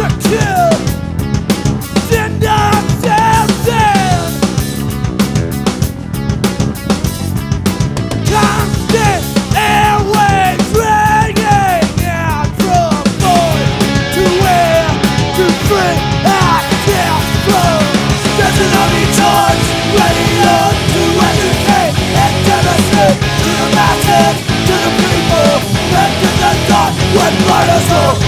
to kill. Send ourselves in. Constant airwaves ringing out from voice to air to free access from. There's an army torch radio to educate and demonstrate to the masses, to the people, and to the thought when blood is all.